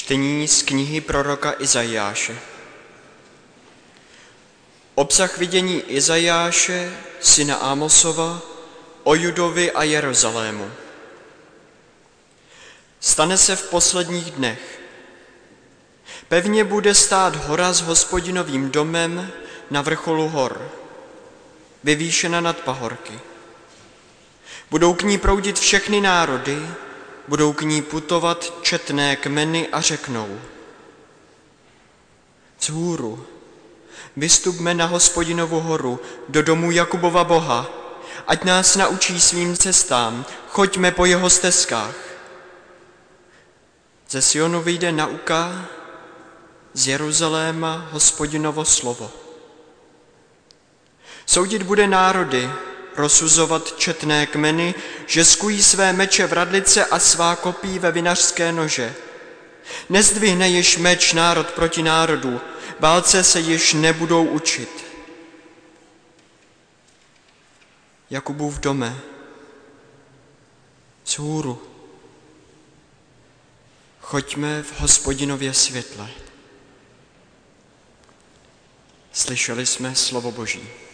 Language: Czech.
Čtení z knihy proroka Izajáše. Obsah vidění Izajáše, syna Ámosova, o Judovi a Jeruzalému. Stane se v posledních dnech. Pevně bude stát hora s Hospodinovým domem na vrcholu hor, vyvýšena nad pahorky. Budou k ní proudit všechny národy, budou k ní putovat četné kmeny a řeknou: vzhůru, vystupme na Hospodinovu horu, do domu Jakubova Boha, ať nás naučí svým cestám, choďme po jeho stezkách. Ze Sionu vyjde nauka, z Jeruzaléma Hospodinovo slovo. Soudit bude národy, rozsuzovat četné kmeny, že skují své meče v radlice a svá kopí ve vinařské nože. Nezdvihne již meč národ proti národu, válce se již nebudou učit. Jakubův dome, vzhůru, choďme v Hospodinově světle. Slyšeli jsme slovo Boží.